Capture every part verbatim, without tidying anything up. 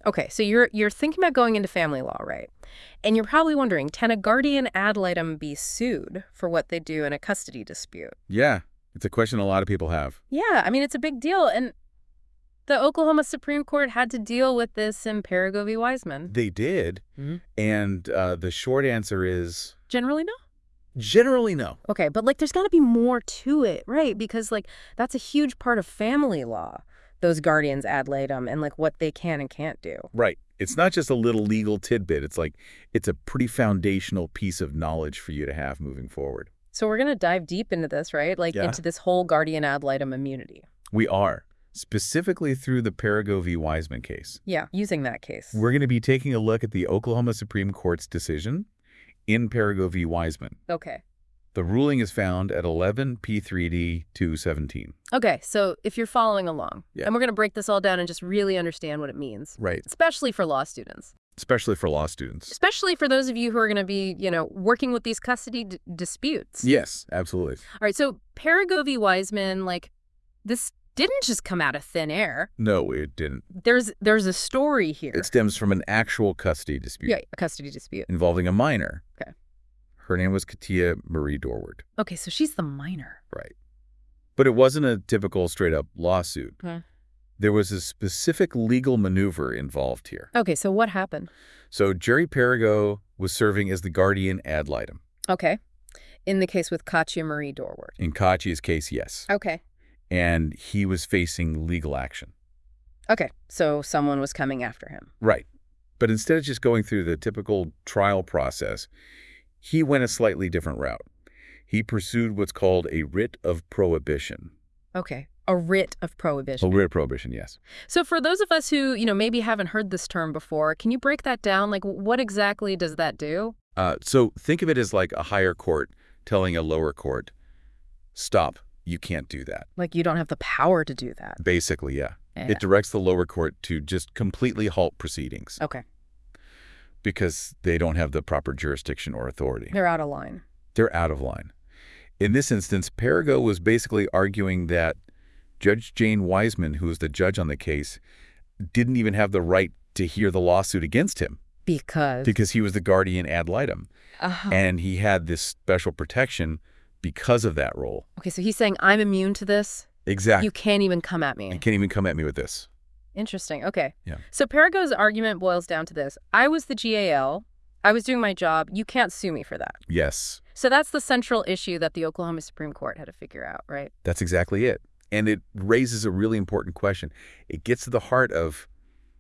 Okay, so you're you're thinking about going into family law, right? And you're probably wondering, can a guardian ad litem be sued for what they do in a custody dispute? Yeah, it's a question a lot of people have. Yeah, I mean, it's a big deal. And the Oklahoma Supreme Court had to deal with this in Perigo v. Wiseman. They did, Mm-hmm. and uh, the short answer is Generally, no? generally no. Okay, but, like, there's got to be more to it, right? Because, like, that's a huge part of family law, those guardians ad litem and, like, what they can and can't do. Right. It's not just a little legal tidbit. It's like it's a pretty foundational piece of knowledge for you to have moving forward. So we're going to dive deep into this, right? Like, Yeah. into this whole guardian ad litem immunity. We are, specifically through the Perigo v. Wiseman case. Yeah, using that case. We're going to be taking a look at the Oklahoma Supreme Court's decision in Perigo v. Wiseman. Okay. The ruling is found at eleven P three D two seventeen. Okay, so if you're following along, Yeah. and we're going to break this all down and just really understand what it means, Right. especially for law students, Especially for law students. especially for those of you who are going to be, you know, working with these custody d disputes. Yes, absolutely. All right, so Perigo v. Wiseman, like, this didn't just come out of thin air. No, it didn't. There's there's a story here. It stems from an actual custody dispute Yeah, a custody dispute. involving a minor. Okay. Her name was Katia Marie Dorward. Okay, so she's the minor. Right. But it wasn't a typical straight-up lawsuit. Okay. There was a specific legal maneuver involved here. Okay, so what happened? So Jerry Perigo was serving as the guardian ad litem. Okay. In the case with Katia Marie Dorward. In Kachia's case, yes. Okay. And he was facing legal action. Okay, so someone was coming after him. Right. But instead of just going through the typical trial process, he went a slightly different route. He pursued what's called a writ of prohibition. Okay, a writ of prohibition. A writ of prohibition, yes. So for those of us who, you know, maybe haven't heard this term before, can you break that down? Like, what exactly does that do? Uh, so think of it as like a higher court telling a lower court, stop, you can't do that. Like, you don't have the power to do that. Basically, yeah. Yeah. It directs the lower court to just completely halt proceedings Okay, because they don't have the proper jurisdiction or authority. they're out of line. They're out of line. In this instance, Perigo was basically arguing that Judge Jane Wiseman, who was the judge on the case, didn't even have the right to hear the lawsuit against him Because? because he was the guardian ad litem. Uh-huh. And he had this special protection because of that role. Okay, so he's saying, I'm immune to this. Exactly. You can't even come at me. You can't even come at me with this. Interesting. Okay. Yeah. So Perigo's argument boils down to this. I was the G A L. I was doing my job. You can't sue me for that. Yes, So that's the central issue that the Oklahoma Supreme Court had to figure out, right? that's exactly it. And it raises a really important question. It gets to the heart of,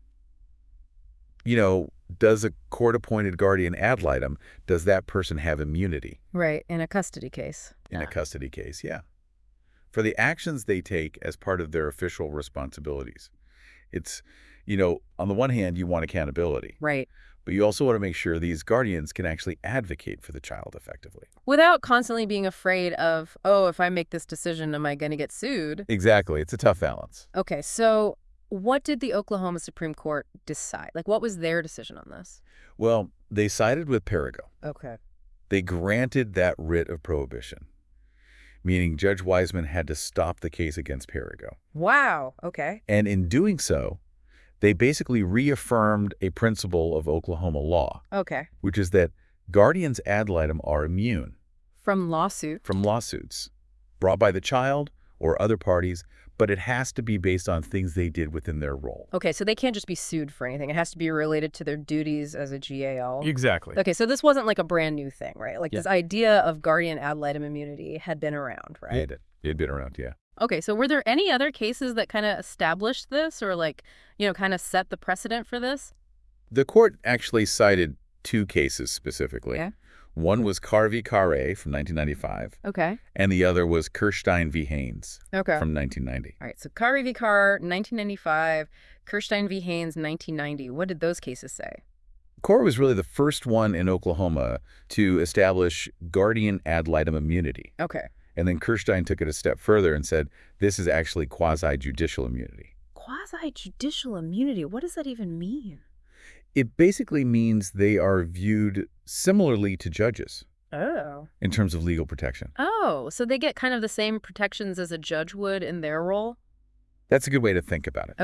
you know, does a court-appointed guardian ad litem, does that person have immunity Right, in a custody case. in Yeah. a custody case? Yeah. For the actions they take as part of their official responsibilities. It's, you know, on the one hand, you want accountability, Right. but you also want to make sure these guardians can actually advocate for the child effectively. Without constantly being afraid of, oh, if I make this decision, am I going to get sued? Exactly. It's a tough balance. Okay, so what did the Oklahoma Supreme Court decide? Like, what was their decision on this? Well, they sided with Perigo. Okay. They granted that writ of prohibition, meaning Judge Wiseman had to stop the case against Perigo. Wow. Okay. And in doing so, they basically reaffirmed a principle of Oklahoma law, Okay. which is that guardians ad litem are immune From lawsuit. from lawsuits brought by the child or other parties, but it has to be based on things they did within their role. Okay, so they can't just be sued for anything. It has to be related to their duties as a G A L. Exactly. Okay, so this wasn't like a brand new thing, right? Like Yeah. this idea of guardian ad litem immunity had been around, right? It, it had been around, yeah. Okay, so were there any other cases that kind of established this or like, you know, kind of set the precedent for this? The court actually cited two cases specifically. Yeah. One was Carr v. Carre from nineteen ninety-five, Okay. and the other was Kirstein v. Haynes Okay. from nineteen ninety. All right, so Carr v. Carr, nineteen ninety-five, Kirstein v. Haynes, nineteen ninety. What did those cases say? Carr was really the first one in Oklahoma to establish guardian ad litem immunity. Okay. And then Kirstein took it a step further and said, this is actually quasi-judicial immunity. Quasi-judicial immunity, what does that even mean? It basically means they are viewed similarly to judges Oh. in terms of legal protection. Oh, so they get kind of the same protections as a judge would in their role? That's a good way to think about it. Okay.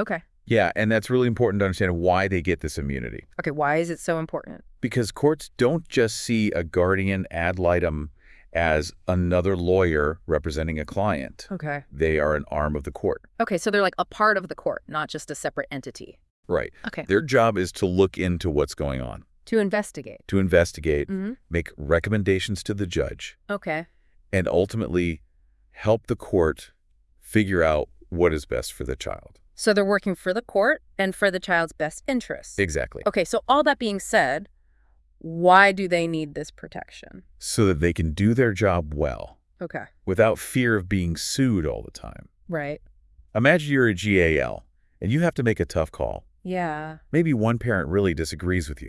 Yeah, and that's really important to understand why they get this immunity. Okay, why is it so important? Because courts don't just see a guardian ad litem as another lawyer representing a client. Okay. They are an arm of the court. Okay, so they're like a part of the court, not just a separate entity. Right. Okay. Their job is to look into what's going on, To investigate. to investigate, Mm-hmm. make recommendations to the judge, Okay. and ultimately help the court figure out what is best for the child. So they're working for the court and for the child's best interests. Exactly. Okay, so all that being said, why do they need this protection? So that they can do their job well Okay. without fear of being sued all the time. Right. Imagine you're a G A L and you have to make a tough call. Yeah. Maybe one parent really disagrees with you.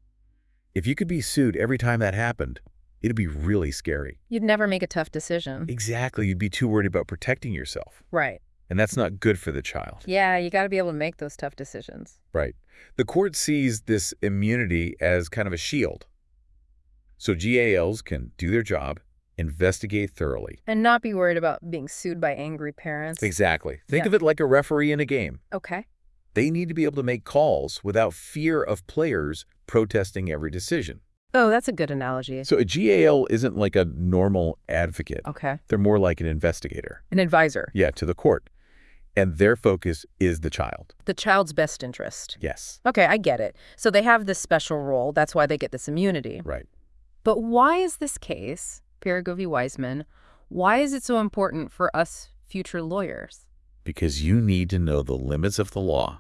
If you could be sued every time that happened, it'd be really scary. You'd never make a tough decision. Exactly. You'd be too worried about protecting yourself. Right. And that's not good for the child. Yeah, you got to be able to make those tough decisions. Right. The court sees this immunity as kind of a shield. So G A Ls can do their job, investigate thoroughly. And not be worried about being sued by angry parents. Exactly. Think Yeah. of it like a referee in a game. Okay. They need to be able to make calls without fear of players protesting every decision. Oh, that's a good analogy. So a G A L isn't like a normal advocate. Okay. They're more like an investigator. An advisor. Yeah, to the court. And their focus is the child. The child's best interest. Yes. Okay, I get it. So they have this special role. That's why they get this immunity. Right. But why is this case, Perrigo v. Wiseman, why is it so important for us future lawyers? Because you need to know the limits of the law,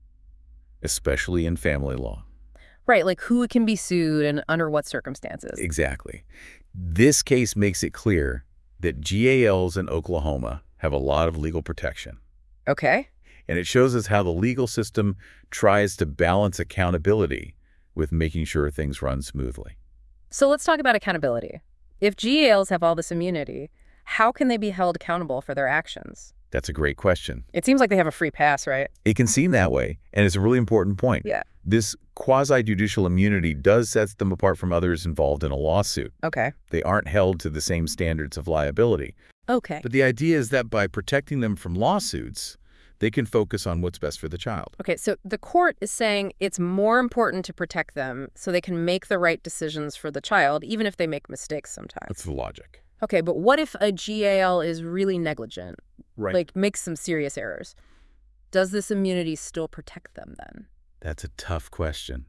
especially in family law. Right, like who can be sued and under what circumstances. Exactly. This case makes it clear that G A Ls in Oklahoma have a lot of legal protection. Okay. And it shows us how the legal system tries to balance accountability with making sure things run smoothly. So let's talk about accountability. If G A Ls have all this immunity, how can they be held accountable for their actions? That's a great question. It seems like they have a free pass, right? It can seem that way, and it's a really important point. Yeah. This quasi-judicial immunity does set them apart from others involved in a lawsuit. Okay. They aren't held to the same standards of liability. Okay. But the idea is that by protecting them from lawsuits, they can focus on what's best for the child. Okay, so the court is saying it's more important to protect them so they can make the right decisions for the child, even if they make mistakes sometimes. That's the logic. Okay, but what if a G A L is really negligent, Right. like makes some serious errors? Does this immunity still protect them then? That's a tough question.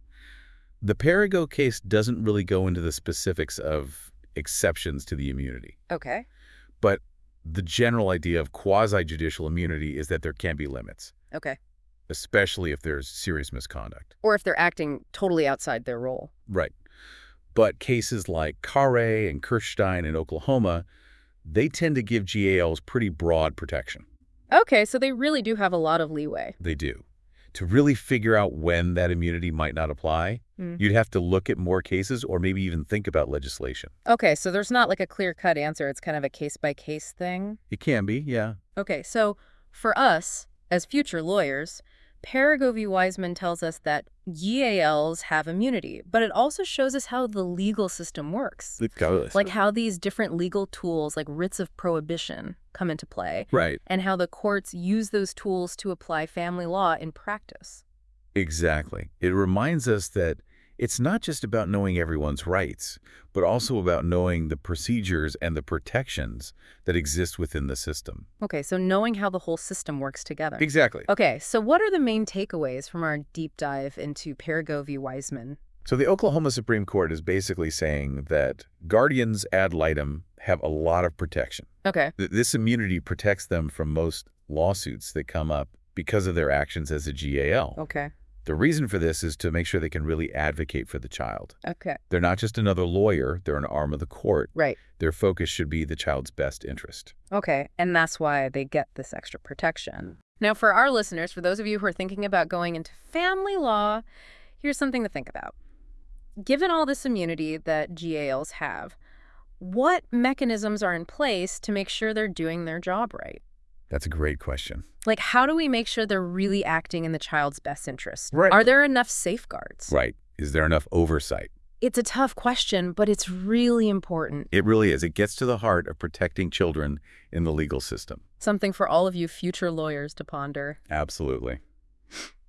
The Perrigo case doesn't really go into the specifics of exceptions to the immunity. Okay. But the general idea of quasi-judicial immunity is that there can be limits, Okay. especially if there's serious misconduct. Or if they're acting totally outside their role. Right. But cases like Carre and Kirstein in Oklahoma, they tend to give G A Ls pretty broad protection. Okay, so they really do have a lot of leeway. They do. To really figure out when that immunity might not apply, Mm. you'd have to look at more cases or maybe even think about legislation. Okay, so there's not like a clear-cut answer. It's kind of a case-by-case thing. It can be, yeah. Okay, so for us, as future lawyers, Perrigo v. Wiseman tells us that G A Ls have immunity, but it also shows us how the legal system works. It goes. Like how these different legal tools, like writs of prohibition, come into play, Right. and how the courts use those tools to apply family law in practice. Exactly. It reminds us that it's not just about knowing everyone's rights, but also about knowing the procedures and the protections that exist within the system. Okay, so knowing how the whole system works together. Exactly. Okay, so what are the main takeaways from our deep dive into Perrigo v. Wiseman? So the Oklahoma Supreme Court is basically saying that guardians ad litem have a lot of protection. Okay. Th- This immunity protects them from most lawsuits that come up because of their actions as a G A L. Okay. The reason for this is to make sure they can really advocate for the child. Okay. They're not just another lawyer, they're an arm of the court. Right. Their focus should be the child's best interest. Okay, and that's why they get this extra protection. Now, for our listeners, for those of you who are thinking about going into family law, here's something to think about. Given all this immunity that G A Ls have, what mechanisms are in place to make sure they're doing their job right? That's a great question. Like, how do we make sure they're really acting in the child's best interest? Right. Are there enough safeguards? Right. Is there enough oversight? It's a tough question, but it's really important. It really is. It gets to the heart of protecting children in the legal system. Something for all of you future lawyers to ponder. Absolutely.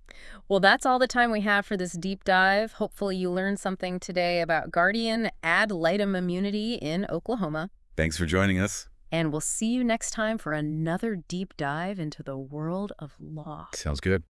Well, that's all the time we have for this deep dive. Hopefully you learned something today about guardian ad litem immunity in Oklahoma. Thanks for joining us. And we'll see you next time for another deep dive into the world of law. Sounds good.